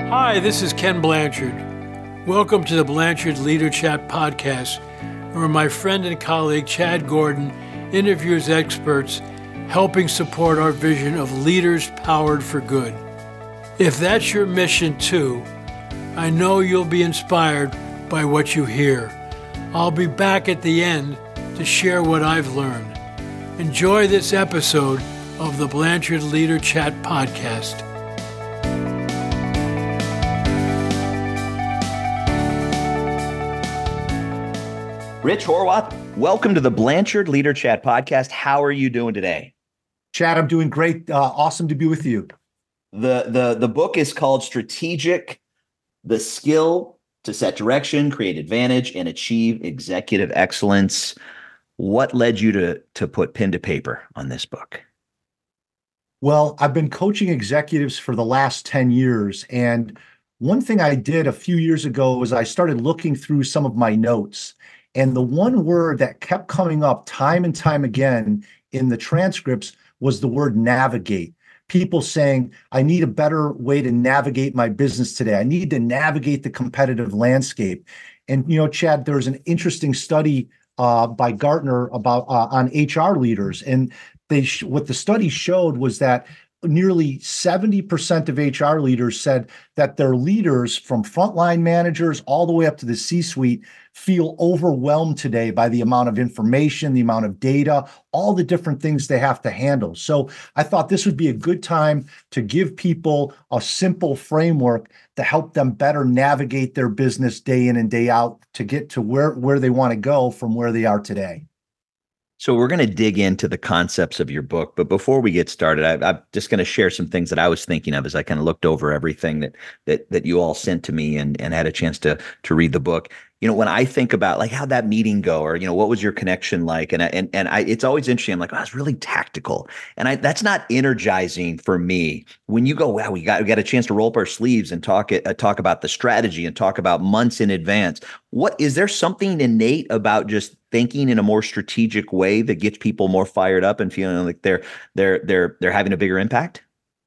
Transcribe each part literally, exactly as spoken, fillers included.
Hi, this is Ken Blanchard. Welcome to the Blanchard Leader Chat podcast, where my friend and colleague Chad Gordon interviews experts helping support our vision of leaders powered for good. If that's your mission too, I know you'll be inspired by what you hear. I'll be back at the end to share what I've learned. Enjoy this episode of the Blanchard Leader Chat podcast. Rich Horwath, welcome to the Blanchard Leader Chat podcast. How are you doing today? Chad, I'm doing great. Uh, awesome to be with you. The, the, the book is called Strategic: The Skill to Set Direction, Create Advantage, and Achieve Executive Excellence. What led you to, to put pen to paper on this book? Well, I've been coaching executives for the last ten years. And one thing I did a few years ago was I started looking through some of my notes. And the one word that kept coming up time and time again in the transcripts was the word navigate. People saying, I need a better way to navigate my business today. I need to navigate the competitive landscape. And, you know, Chad, there's an interesting study uh, by Gartner about uh, on H R leaders. And they sh- what the study showed was that nearly seventy percent of H R leaders said that their leaders, from frontline managers all the way up to the C-suite, feel overwhelmed today by the amount of information, the amount of data, all the different things they have to handle. So I thought this would be a good time to give people a simple framework to help them better navigate their business day in and day out to get to where, where they want to go from where they are today. So we're going to dig into the concepts of your book, but before we get started, I, I'm just going to share some things that I was thinking of as I kind of looked over everything that that that you all sent to me and and had a chance to to read the book. You know, when I think about like how'd that meeting go, or you know, what was your connection like, and I, and and I, it's always interesting. I'm like, oh, it's really tactical, and I that's not energizing for me. When you go, wow, we got we got a chance to roll up our sleeves and talk it, uh, talk about the strategy and talk about months in advance. What is there something innate about just thinking in a more strategic way that gets people more fired up and feeling like they're they're they're they're having a bigger impact?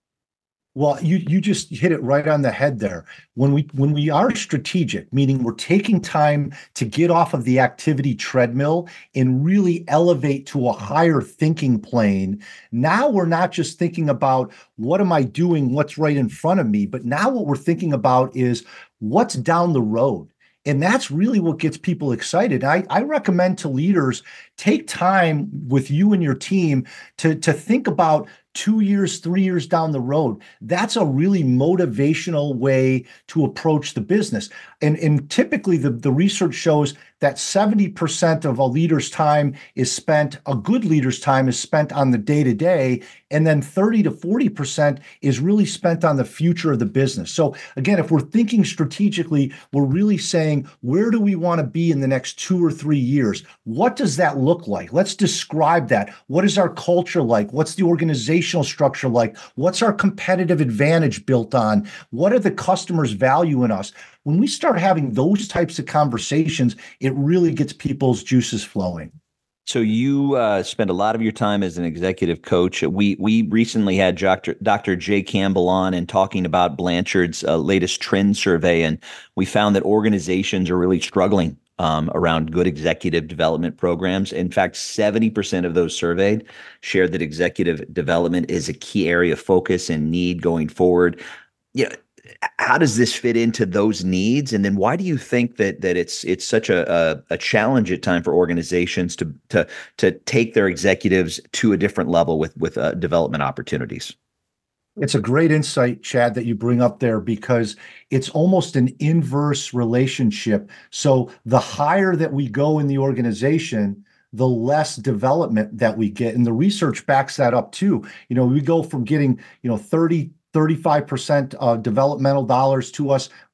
Well, you you just hit it right on the head there. When we when we are strategic, meaning we're taking time to get off of the activity treadmill and really elevate to a higher thinking plane. Now we're not just thinking about what am I doing, what's right in front of me, but now what we're thinking about is what's down the road. And that's really what gets people excited. I, I recommend to leaders, take time with you and your team to, to think about two years, three years down the road. That's a really motivational way to approach the business. And, and typically the, the research shows that seventy percent of a leader's time is spent, a good leader's time is spent on the day-to-day, and then thirty to forty percent is really spent on the future of the business. So again, if we're thinking strategically, we're really saying, where do we want to be in the next two or three years? What does that look like? Let's describe that. What is our culture like? What's the organizational structure like? What's our competitive advantage built on? What are the customers' value in us? When we start having those types of conversations, it really gets people's juices flowing. So you uh, spend a lot of your time as an executive coach. We we recently had Doctor Doctor Jay Campbell on and talking about Blanchard's uh, latest trend survey, and we found that organizations are really struggling um, around good executive development programs. In fact, seventy percent of those surveyed shared that executive development is a key area of focus and need going forward. You know, how does this fit into those needs? And then why do you think that that it's it's such a a, a challenge at time for organizations to to to take their executives to a different level with with uh, development opportunities? It's a great insight, Chad, that you bring up there, because it's almost an inverse relationship. So the higher that we go in the organization, the less development that we get. And the research backs that up too. You know, we go from getting, you know, thirty, thirty-five percent uh, developmental dollars to us when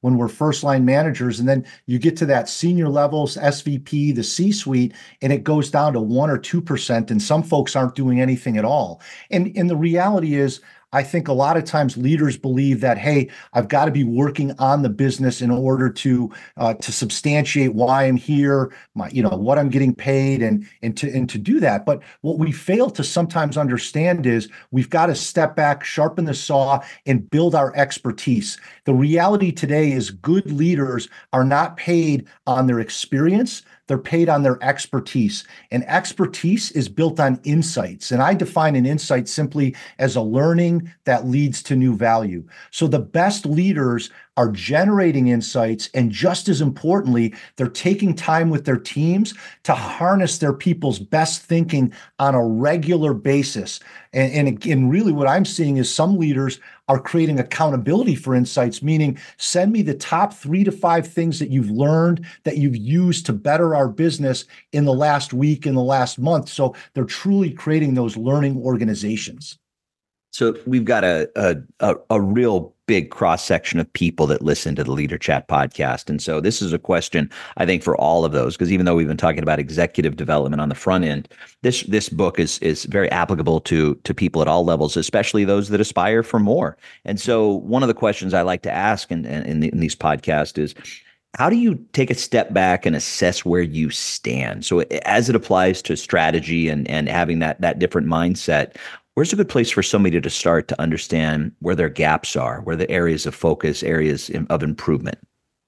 when we're first line managers. And then you get to that senior levels, S V P, the C-suite, and it goes down to one or two percent. And some folks aren't doing anything at all. And, and the reality is, I think a lot of times leaders believe that, hey, I've got to be working on the business in order to uh, to substantiate why I'm here, my, you know, what I'm getting paid, and and to and to do that. But what we fail to sometimes understand is we've got to step back, sharpen the saw, and build our expertise. The reality today is good leaders are not paid on their experience. They're paid on their expertise, and expertise is built on insights. And I define an insight simply as a learning that leads to new value. So the best leaders are generating insights, and just as importantly, they're taking time with their teams to harness their people's best thinking on a regular basis. And, and again, really what I'm seeing is some leaders are creating accountability for insights, meaning send me the top three to five things that you've learned, that you've used to better our business in the last week, in the last month. So they're truly creating those learning organizations. So we've got a a, a, a real big cross section of people that listen to the Leader Chat podcast. And so this is a question, I think, for all of those, because even though we've been talking about executive development on the front end, this this book is is very applicable to to people at all levels, especially those that aspire for more. And so one of the questions I like to ask in, in, in these podcasts is, how do you take a step back and assess where you stand? So as it applies to strategy and and having that that different mindset, where's a good place for somebody to start to understand where their gaps are, where the areas of focus, areas of improvement?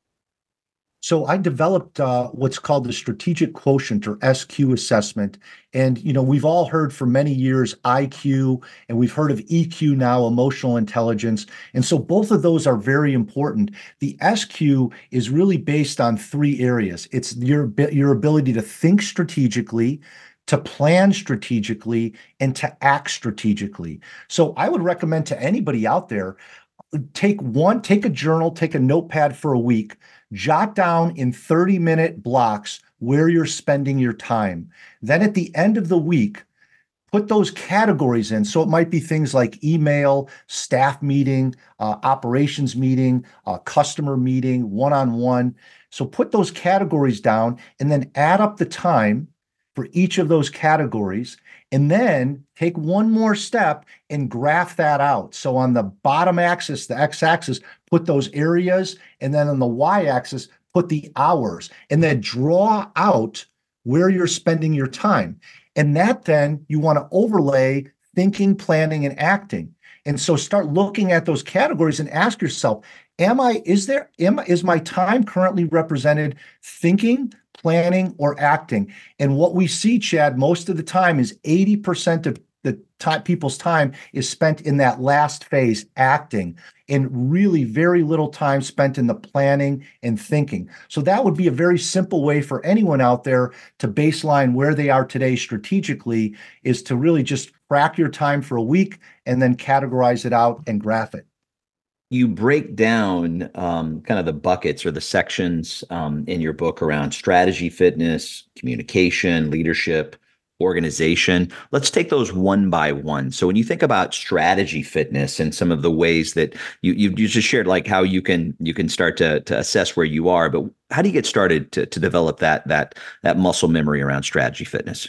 So I developed uh, what's called the Strategic Quotient, or S Q assessment. And, you know, we've all heard for many years I Q, and we've heard of E Q now, emotional intelligence. And so both of those are very important. The S Q is really based on three areas. It's your, your ability to think strategically, to plan strategically, and to act strategically. So I would recommend to anybody out there, take one, take a journal, take a notepad for a week, jot down in thirty minute blocks where you're spending your time. Then at the end of the week, put those categories in. So it might be things like email, staff meeting, uh, operations meeting, uh, customer meeting, one-on-one. So put those categories down and then add up the time for each of those categories, and then take one more step and graph that out. So on the bottom axis, the x-axis, put those areas, and then on the y-axis, put the hours, and then draw out where you're spending your time. And that then you want to overlay thinking, planning, and acting. And so start looking at those categories and ask yourself, am I, is there, am, is my time currently represented thinking, planning, or acting? And what we see, Chad, most of the time is eighty percent of the time, people's time is spent in that last phase, acting, and really very little time spent in the planning and thinking. So that would be a very simple way for anyone out there to baseline where they are today strategically, is to really just track your time for a week and then categorize it out and graph it. You break down um, kind of the buckets or the sections um, in your book around strategy, fitness, communication, leadership, organization. Let's take those one by one. So when you think about strategy, fitness, and some of the ways that you you, you just shared, like how you can you can start to to assess where you are, but how do you get started to to develop that that that muscle memory around strategy, fitness?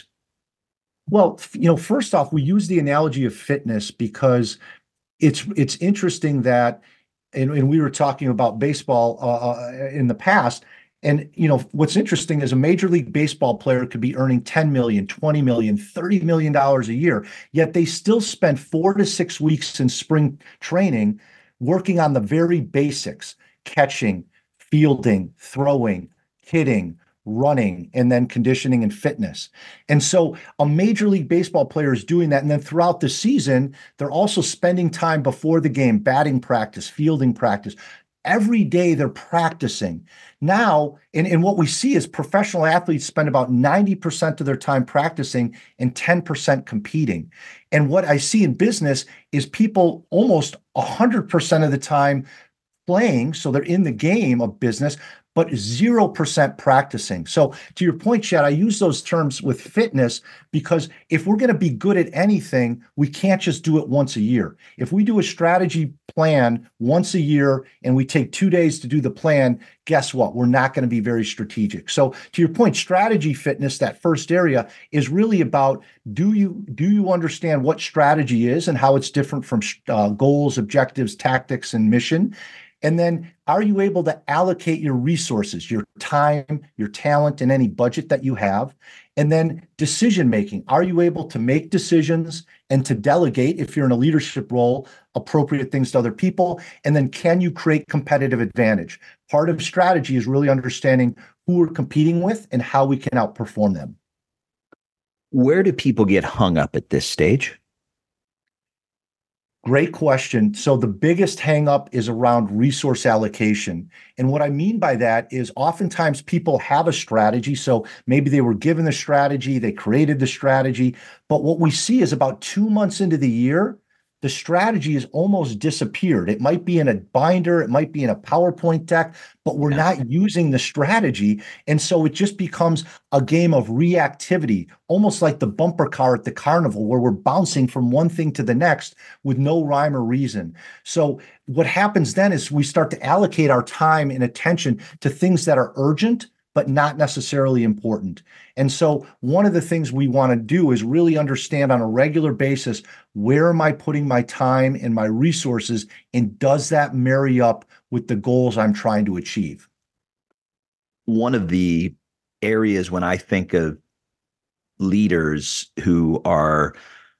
Well, you know, first off, we use the analogy of fitness because it's it's interesting that, and, and we were talking about baseball uh, in the past, and you know what's interesting is a Major League Baseball player could be earning ten million, twenty million, thirty million dollars a year, yet they still spend four to six weeks in spring training working on the very basics: catching, fielding, throwing, hitting, running, and then conditioning and fitness. And so a Major League Baseball player is doing that. And then throughout the season, they're also spending time before the game, batting practice, fielding practice. Every day they're practicing. Now, and, and what we see is professional athletes spend about ninety percent of their time practicing and ten percent competing. And what I see in business is people almost one hundred percent of the time playing, so they're in the game of business, but zero percent practicing. So to your point, Chad, I use those terms with fitness because if we're going to be good at anything, we can't just do it once a year. If we do a strategy plan once a year and we take two days to do the plan, guess what? We're not going to be very strategic. So to your point, strategy fitness, that first area is really about, do you do you understand what strategy is and how it's different from uh, goals, objectives, tactics, and mission? And then are you able to allocate your resources, your time, your talent, and any budget that you have? And then decision making. Are you able to make decisions and to delegate, if you're in a leadership role, appropriate things to other people? And then can you create competitive advantage? Part of strategy is really understanding who we're competing with and how we can outperform them. Where do people get hung up at this stage? Great question. So the biggest hang up is around resource allocation. And what I mean by that is oftentimes people have a strategy. So maybe they were given the strategy, they created the strategy. But what we see is about two months into the year, the strategy has almost disappeared. It might be in a binder, it might be in a PowerPoint deck, but we're Yeah. not using the strategy. And so it just becomes a game of reactivity, almost like the bumper car at the carnival, where we're bouncing from one thing to the next with no rhyme or reason. So what happens then is we start to allocate our time and attention to things that are urgent, but not necessarily important. And so one of the things we want to do is really understand on a regular basis, where am I putting my time and my resources, and does that marry up with the goals I'm trying to achieve? One of the areas when I think of leaders who are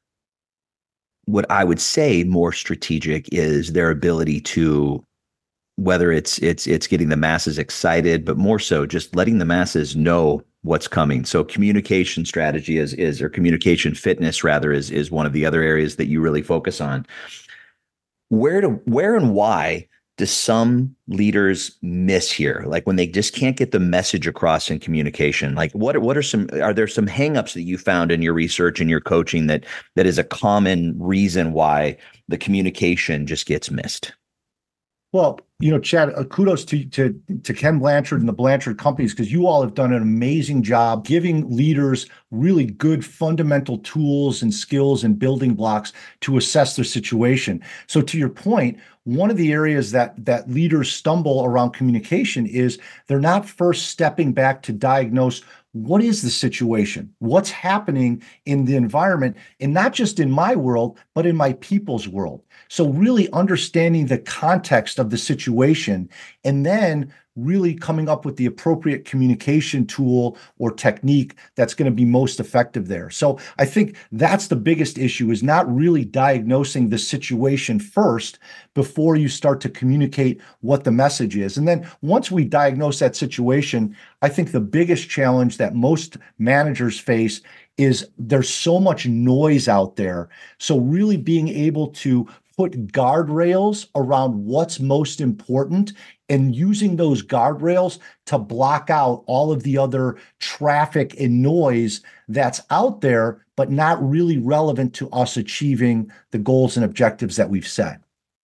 what I would say more strategic is their ability to, whether it's it's it's getting the masses excited, but more so just letting the masses know what's coming. So communication strategy is is or communication fitness rather is is one of the other areas that you really focus on. Where to where and why do some leaders miss here? Like when they just can't get the message across in communication, like what what are some are there some hangups that you found in your research and your coaching that that is a common reason why the communication just gets missed? Well, you know, Chad, uh, kudos to, to, to Ken Blanchard and the Blanchard companies, because you all have done an amazing job giving leaders really good fundamental tools and skills and building blocks to assess their situation. So to your point, one of the areas that that leaders stumble around communication is they're not first stepping back to diagnose what is the situation, what's happening in the environment, and not just in my world, but in my people's world. So really understanding the context of the situation, and then really coming up with the appropriate communication tool or technique that's going to be most effective there. So I think that's the biggest issue, is not really diagnosing the situation first before you start to communicate what the message is. And then once we diagnose that situation, I think the biggest challenge that most managers face is there's so much noise out there. So really being able to put guardrails around what's most important and using those guardrails to block out all of the other traffic and noise that's out there, but not really relevant to us achieving the goals and objectives that we've set.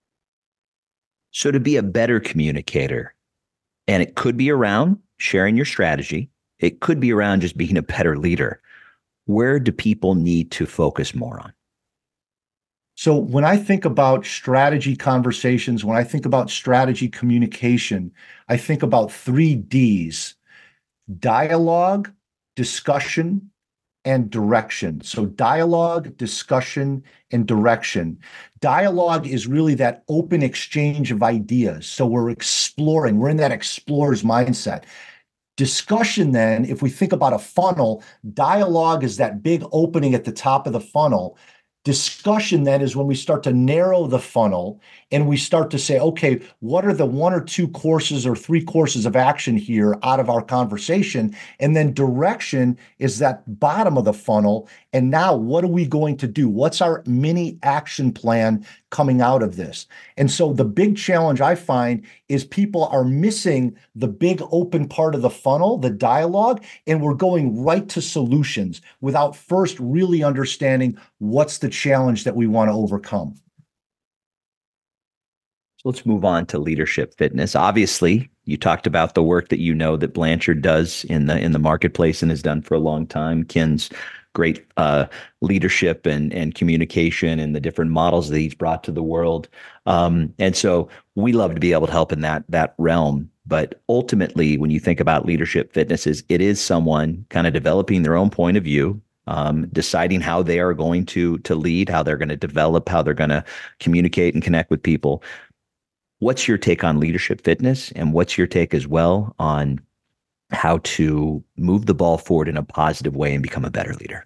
So to be a better communicator, and it could be around sharing your strategy, it could be around just being a better leader, where do people need to focus more on? So when I think about strategy conversations, when I think about strategy communication, I think about three D's: dialogue, discussion, and direction. So dialogue, discussion, and direction. Dialogue is really that open exchange of ideas. So we're exploring, we're in that explorer's mindset. Discussion, then, if we think about a funnel, dialogue is that big opening at the top of the funnel. Discussion then is when we start to narrow the funnel and we start to say, okay, what are the one or two courses or three courses of action here out of our conversation? And then direction is that bottom of the funnel. And now what are we going to do? What's our mini action plan coming out of this? And so the big challenge I find is people are missing the big open part of the funnel, the dialogue, and we're going right to solutions without first really understanding what's the challenge that we want to overcome. So let's move on to leadership fitness. Obviously, You talked about the work that you know that Blanchard does in the in the marketplace and has done for a long time. Ken's great uh, leadership and and communication and the different models that he's brought to the world. Um, and so we love to be able to help in that that realm. But ultimately, when you think about leadership fitnesses, it is someone kind of developing their own point of view, um, deciding how they are going to to lead, how they're going to develop, how they're going to communicate and connect with people. What's your take on leadership fitness, and what's your take as well on how to move the ball forward in a positive way and become a better leader?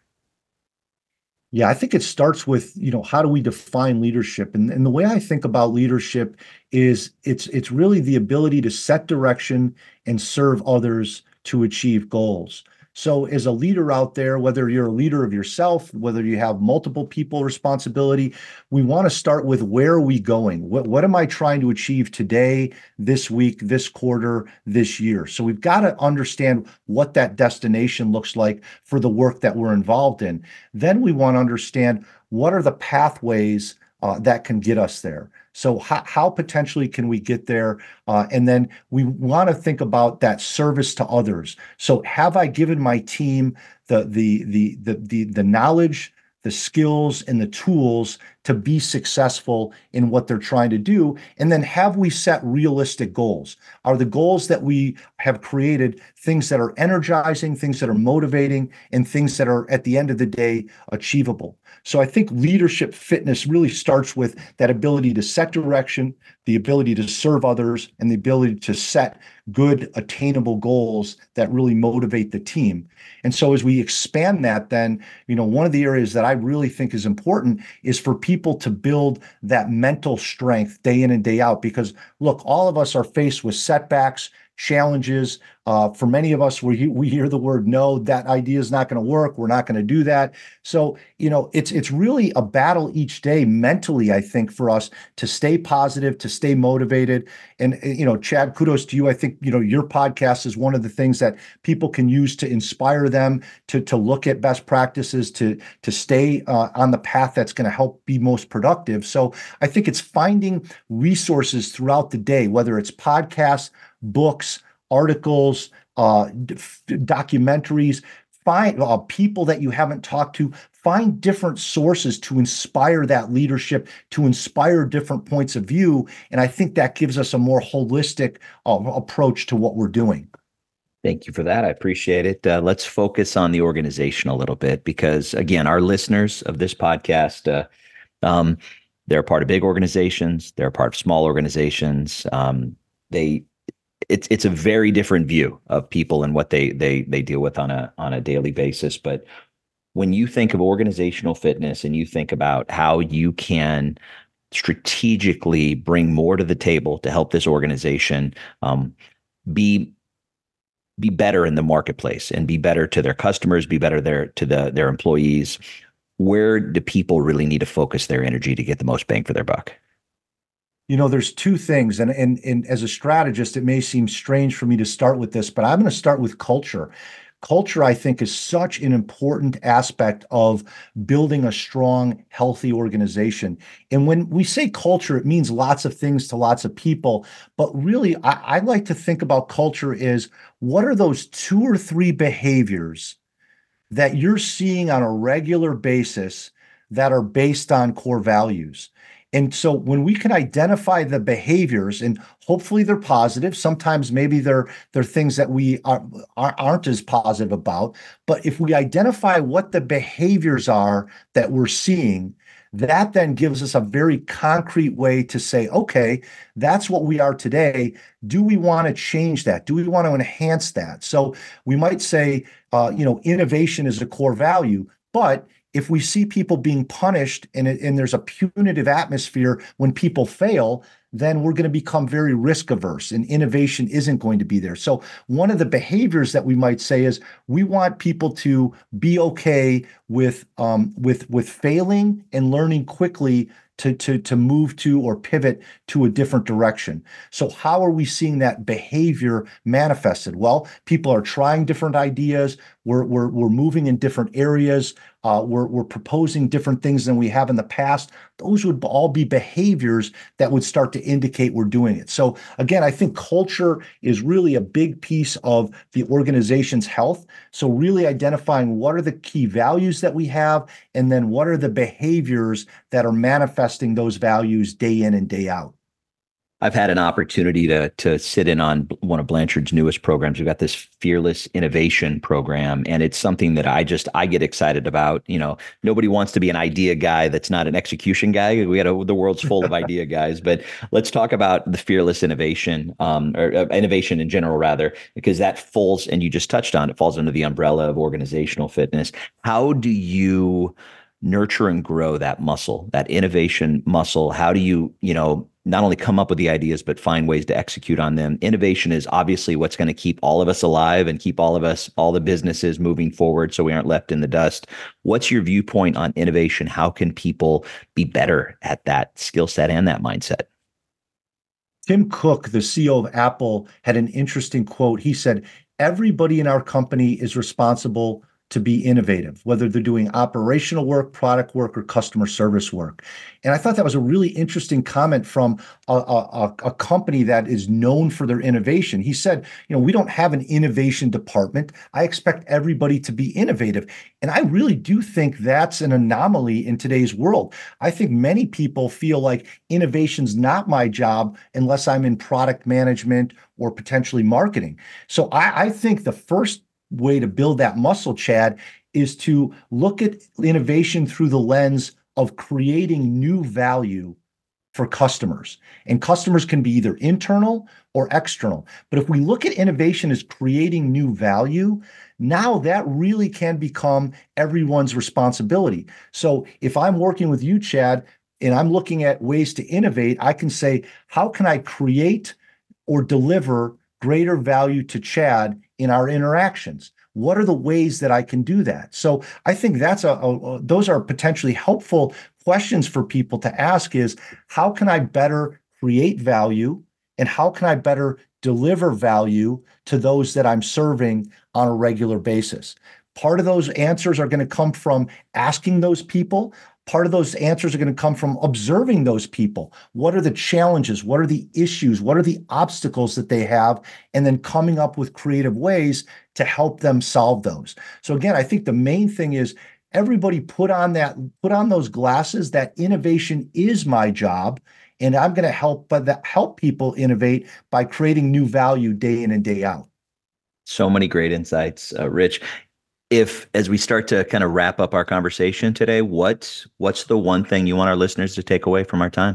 Yeah, I think it starts with, you know, how do we define leadership? And, and the way I think about leadership is it's it's really the ability to set direction and serve others to achieve goals. So as a leader out there, whether you're a leader of yourself, whether you have multiple people responsibility, we want to start with, where are we going? What, what am I trying to achieve today, this week, this quarter, this year? So we've got to understand what that destination looks like for the work that we're involved in. Then we want to understand, what are the pathways uh, that can get us there? So how, how potentially can we get there? Uh, and then we want to think about that service to others. So have I given my team the the the the the, the knowledge, the skills, and the tools to be successful in what they're trying to do? And then have we set realistic goals? Are the goals that we have created things that are energizing, things that are motivating, and things that are, at the end of the day, achievable? So I think leadership fitness really starts with that ability to set direction, the ability to serve others, and the ability to set good, attainable goals that really motivate the team. And so as we expand that, then, you know, one of the areas that I really think is important is for people to build that mental strength day in and day out. Because look, all of us are faced with setbacks, challenges. Uh, for many of us, we, we hear the word no, that idea is not going to work. We're not going to do that. So, you know, it's it's really a battle each day mentally, I think, for us to stay positive, to stay motivated. And, you know, Chad, kudos to you. I think, you know, your podcast is one of the things that people can use to inspire them to, to look at best practices, to, to stay uh, on the path that's going to help be most productive. So I think it's finding resources throughout the day, whether it's podcasts, books, articles, uh, d- documentaries, find uh, people that you haven't talked to, find different sources to inspire that leadership, to inspire different points of view. And I think that gives us a more holistic uh, approach to what we're doing. Thank you for that. I appreciate it. Uh, let's focus on the organization a little bit, because, again, our listeners of this podcast, uh, um, they're a part of big organizations. They're a part of small organizations. Um, they It's it's a very different view of people and what they they they deal with on a on a daily basis. But when you think of organizational fitness and you think about how you can strategically bring more to the table to help this organization um, be be better in the marketplace and be better to their customers, be better there to the their employees, where do people really need to focus their energy to get the most bang for their buck? You know, there's two things, and, and, and as a strategist, it may seem strange for me to start with this, but I'm going to start with culture. Culture, I think, is such an important aspect of building a strong, healthy organization. And when we say culture, it means lots of things to lots of people. But really, I, I like to think about culture as, what are those two or three behaviors that you're seeing on a regular basis that are based on core values? And so when we can identify the behaviors, and hopefully they're positive, sometimes maybe they're they're things that we are, aren't as positive about, but if we identify what the behaviors are that we're seeing, that then gives us a very concrete way to say, okay, that's what we are today. Do we want to change that? Do we want to enhance that? So we might say, uh, you know, innovation is a core value, but if we see people being punished and, and there's a punitive atmosphere when people fail, then we're going to become very risk averse and innovation isn't going to be there. So one of the behaviors that we might say is, we want people to be okay with um, with with failing and learning quickly to, to, to move to or pivot to a different direction. So how are we seeing that behavior manifested? Well, people are trying different ideas. We're, we're, we're moving in different areas. uh, we're, we're proposing different things than we have in the past. Those would all be behaviors that would start to indicate we're doing it. So again, I think culture is really a big piece of the organization's health. So really identifying what are the key values that we have, and then what are the behaviors that are manifesting those values day in and day out. I've had an opportunity to to sit in on one of Blanchard's newest programs. We've got this Fearless Innovation program, and it's something that I just I get excited about. You know, nobody wants to be an idea guy that's not an execution guy. We got a, the world's full of idea guys, but let's talk about the Fearless Innovation, um, or uh, innovation in general, rather, because that falls, and you just touched on it, falls under the umbrella of organizational fitness. How do you nurture and grow that muscle, that innovation muscle? How do you, you know, not only come up with the ideas, but find ways to execute on them? Innovation is obviously what's going to keep all of us alive and keep all of us, all the businesses moving forward so we aren't left in the dust. What's your viewpoint on innovation? How can people be better at that skill set and that mindset? Tim Cook, the C E O of Apple, had an interesting quote. He said, everybody in our company is responsible to be innovative, whether they're doing operational work, product work, or customer service work. And I thought that was a really interesting comment from a, a, a company that is known for their innovation. He said, you know, we don't have an innovation department. I expect everybody to be innovative. And I really do think that's an anomaly in today's world. I think many people feel like innovation's not my job unless I'm in product management or potentially marketing. So I, I think the first way to build that muscle, Chad, is to look at innovation through the lens of creating new value for customers. And customers can be either internal or external. But if we look at innovation as creating new value, now that really can become everyone's responsibility. So if I'm working with you, Chad, and I'm looking at ways to innovate, I can say, how can I create or deliver greater value to Chad in our interactions? What are the ways that I can do that? So I think that's a, a, a those are potentially helpful questions for people to ask, is how can I better create value, and how can I better deliver value to those that I'm serving on a regular basis? Part of those answers are going to come from asking those people. Part of those answers are going to come from observing those people. What are the challenges? What are the issues? What are the obstacles that they have? And then coming up with creative ways to help them solve those. So again, I think the main thing is everybody put on that, put on those glasses that innovation is my job. And I'm going to help, but that help people innovate by creating new value day in and day out. So many great insights, uh, Rich. If, as we start to kind of wrap up our conversation today, what's what's the one thing you want our listeners to take away from our time?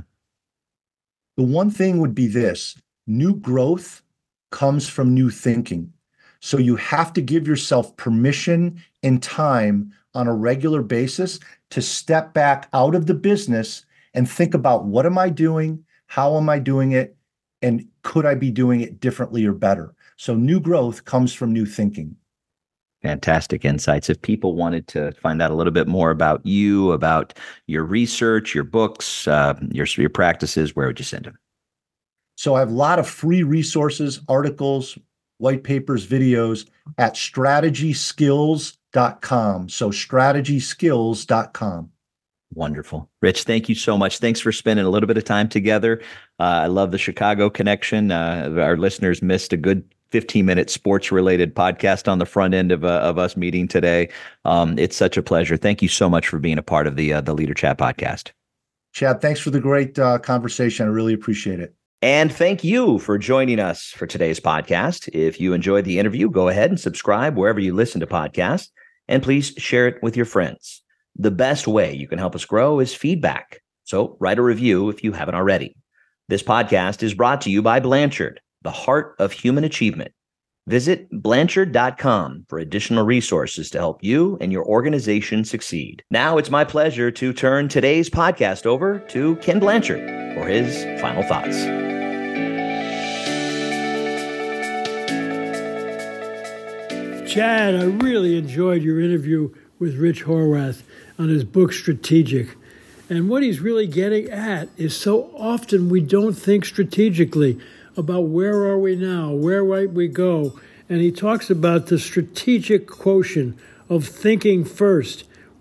The one thing would be this: new growth comes from new thinking. So you have to give yourself permission and time on a regular basis to step back out of the business and think about, what am I doing? How am I doing it? And could I be doing it differently or better? So new growth comes from new thinking. Fantastic insights. If people wanted to find out a little bit more about you, about your research, your books, uh, your, your practices, where would you send them? So I have a lot of free resources, articles, white papers, videos at strategy skills dot com. So strategy skills dot com. Wonderful. Rich, thank you so much. Thanks for spending a little bit of time together. Uh, I love the Chicago connection. Uh, our listeners missed a good fifteen minute sports related podcast on the front end of, uh, of us meeting today. Um, it's such a pleasure. Thank you so much for being a part of the, uh, the Leader Chat podcast. Chad, thanks for the great uh, conversation. I really appreciate it. And thank you for joining us for today's podcast. If you enjoyed the interview, go ahead and subscribe wherever you listen to podcasts, and please share it with your friends. The best way you can help us grow is feedback. So write a review if you haven't already. This podcast is brought to you by Blanchard, the heart of human achievement. Visit Blanchard dot com for additional resources to help you and your organization succeed. Now it's my pleasure to turn today's podcast over to Ken Blanchard for his final thoughts. Chad, I really enjoyed your interview with Rich Horwath on his book, Strategic. And what he's really getting at is so often we don't think strategically about where are we now, where might we go. And he talks about the strategic quotient of thinking first.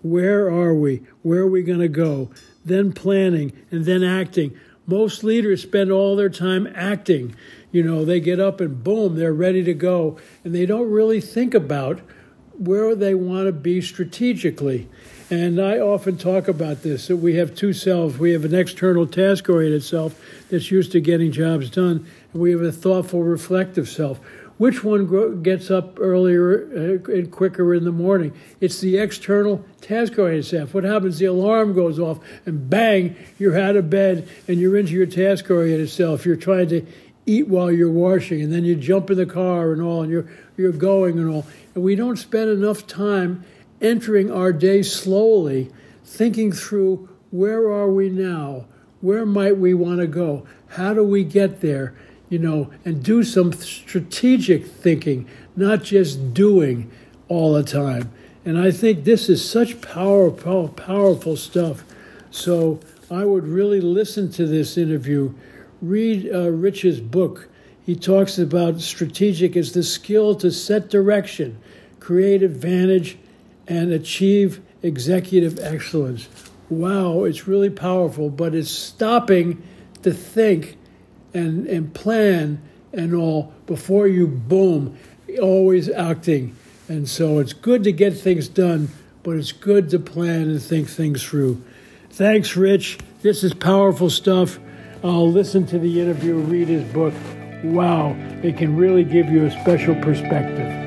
Where are we? Where are we going to go? Then planning and then acting. Most leaders spend all their time acting. You know, they get up and boom, they're ready to go. And they don't really think about where they want to be strategically. And I often talk about this, that we have two selves. We have an external task-oriented self that's used to getting jobs done, and we have a thoughtful, reflective self. Which one gro- gets up earlier uh, and quicker in the morning? It's the external task-oriented self. What happens? The alarm goes off, and bang, you're out of bed, and you're into your task-oriented self. You're trying to eat while you're washing, and then you jump in the car and all, and you're you're going and all. And we don't spend enough time entering our day slowly, thinking through, where are we now? Where might we want to go? How do we get there? You know, and do some strategic thinking, not just doing all the time. And I think this is such power, power, powerful stuff. So I would really listen to this interview. Read uh, Rich's book. He talks about strategic as the skill to set direction, create advantage, and achieve executive excellence. Wow, it's really powerful, but it's stopping to think and, and plan and all before you boom, always acting. And so it's good to get things done, but it's good to plan and think things through. Thanks, Rich. This is powerful stuff. I'll listen to the interview, read his book. Wow, it can really give you a special perspective.